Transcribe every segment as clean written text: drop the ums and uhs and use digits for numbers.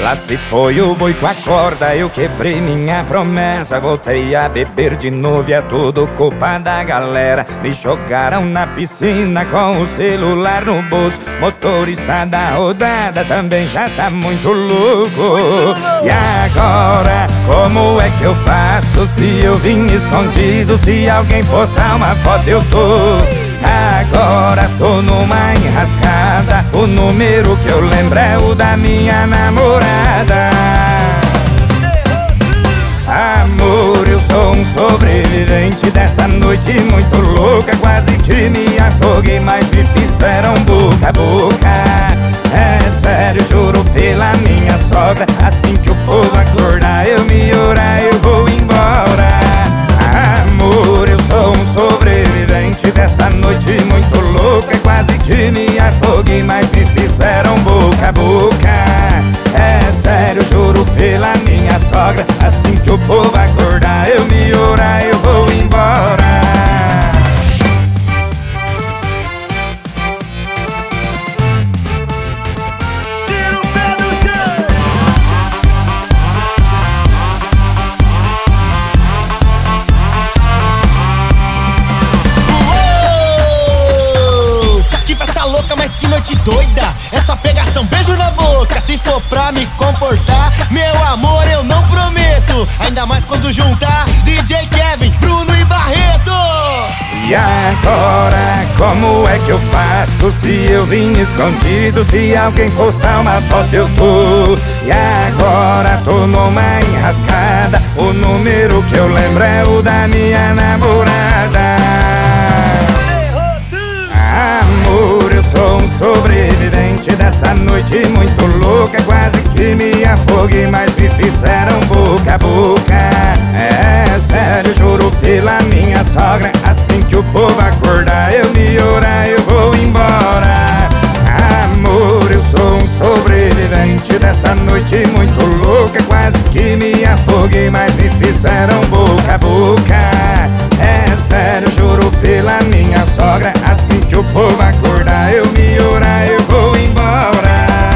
Lá se foi o boi com a corda, eu quebrei minha promessa. Voltei a beber de novo e é tudo culpa da galera. Me jogaram na piscina com o celular no bolso. Motorista da rodada também já tá muito louco. E agora, como é que eu faço se eu vim escondido? Se alguém postar uma foto eu tô. Agora tô numa enrascada. O número que eu lembro é o da minha namorada. Amor, eu sou um sobrevivente dessa noite muito louca. Quase que me afoguei, mas me fizeram boca a boca. É sério, juro pela minha sogra. Assim que o povo acordar, eu me orar, eu vou embora. Amor, eu sou um sobrevivente dessa noite muito louca. Quase que me afoguei, mas me fizeram boca a boca. É sério, juro pela minha sogra. Assim que o povo acordar, eu me orar, eu vou embora. Mas que noite doida, é só pegação, beijo na boca. Se for pra me comportar, meu amor, eu não prometo. Ainda mais quando juntar DJ Kevin, Bruno e Barreto. E agora, como é que eu faço se eu vim escondido? Se alguém postar uma foto eu tô. E agora tô numa enrascada. O número que eu lembro é o da minha namorada. Amor, eu sou um sobrevivente dessa noite muito louca. Quase que me afoguei, mas me fizeram boca a boca. É sério, juro pela minha sogra. Assim que o povo acordar, eu me orar, eu vou embora. Amor, eu sou um sobrevivente dessa noite muito louca. Quase que me afoguei, mas me fizeram boca a boca. É sério, juro pela minha sogra. Assim que o povo acordar, eu me orar, eu vou embora.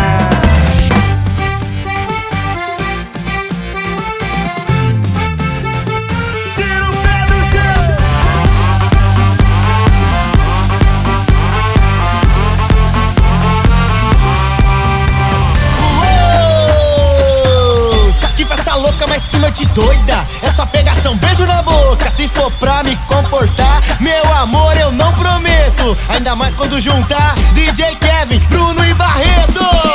Tira o pé do chão. Uou! Que festa louca, mas que noite doida. É só pegação, beijo na boca. Se for pra me comportar, meu amor, eu não prometo. Ainda mais quando juntar DJ Kevin, Bruno e Barreto.